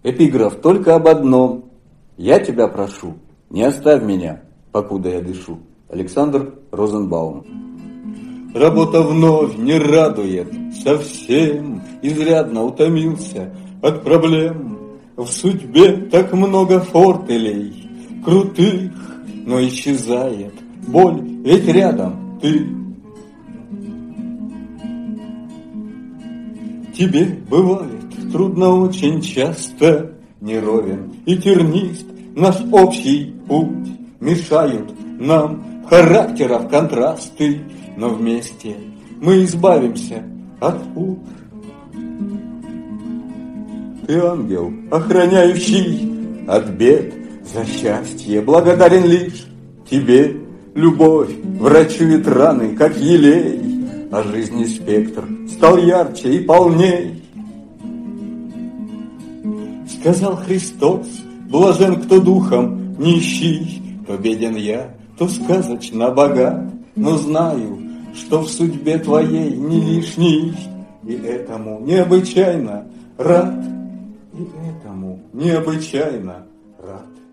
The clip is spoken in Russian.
Эпиграф только об одном. Я тебя прошу, не оставь меня, покуда я дышу. Александр Розенбаум. Работа вновь не радует совсем, изрядно утомился от проблем. В судьбе так много фортелей крутых, но исчезает боль, ведь рядом ты. Тебе бывает трудно очень часто, неровен и тернист наш общий путь. Мешают нам характеров контрасты, но вместе мы избавимся от пут. Ты ангел, охраняющий от бед, за счастье благодарен лишь тебе. Любовь врачует раны, как елей, а жизни спектр стал ярче и полней. Сказал Христос, блажен, кто духом нищий, то беден я, то сказочно богат, но знаю, что в судьбе твоей не лишний, и этому необычайно рад, и этому необычайно рад.